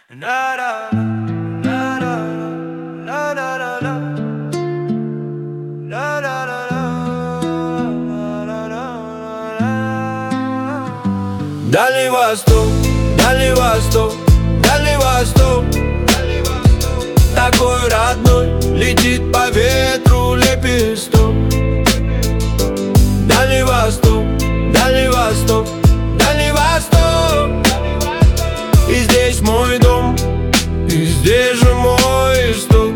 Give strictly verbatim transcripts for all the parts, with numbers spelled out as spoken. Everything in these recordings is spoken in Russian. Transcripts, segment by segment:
Дальний Восток, Дальний Восток, Дальний Восток, такой родной, летит по ветру лепесток. Дальний Восток, Дальний Восток, Дальний Восток, и здесь мой дом, и здесь же мой исток.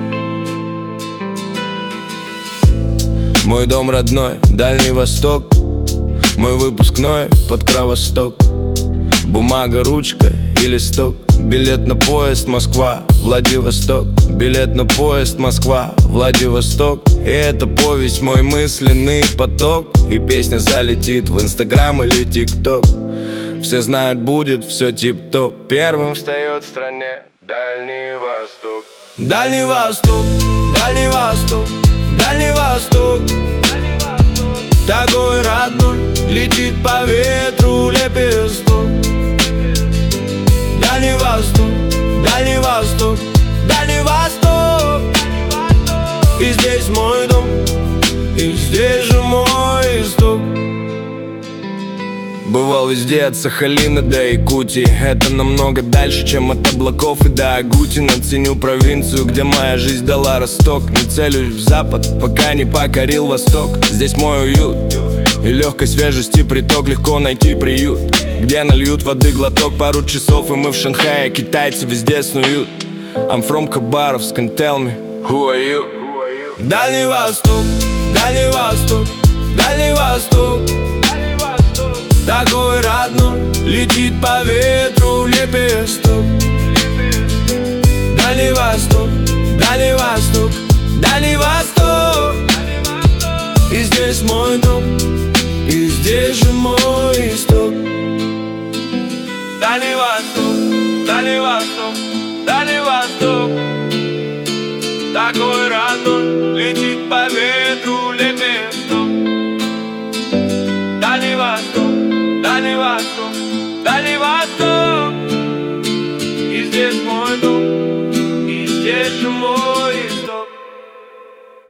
Мой дом родной, Дальний Восток, мой выпускной под Кровосток. Бумага, ручка и листок, билет на поезд Москва, Владивосток. Билет на поезд Москва, Владивосток. И это повесть, мой мысленный поток. И песня залетит в Инстаграм или ТикТок. Все знают, будет все тип-топ. Первым встает в стране Дальний Восток. Дальний Восток, Дальний Восток, Дальний Восток, такой родной, летит по ветру лепесток. Дальний Восток, Дальний Восток, Дальний Восток, и здесь мой дом, и здесь же мой исток. Бывал везде, от Сахалина до Якутии. Это намного дальше, чем от облаков и до Агутина. Ценю провинцию, где моя жизнь дала росток. Не целюсь в запад, пока не покорил восток. Здесь мой уют и легкой свежести приток. Легко найти приют, где нальют воды глоток. Пару часов и мы в Шанхае, китайцы везде снуют. I'm from Khabarovsk, and tell me, who are you? Дальний Восток, Дальний Восток, Дальний Восток, такой родной, летит по ветру лепесток. Дальний Восток, Дальний Восток, Дальний Восток, и здесь мой дом, и здесь же мой исток. Дальний Восток, Дальний Восток, Дальний Восток, такой родной, летит по ветру лепесток. Дальний Восток, Дальний Восток, Дальний Восток,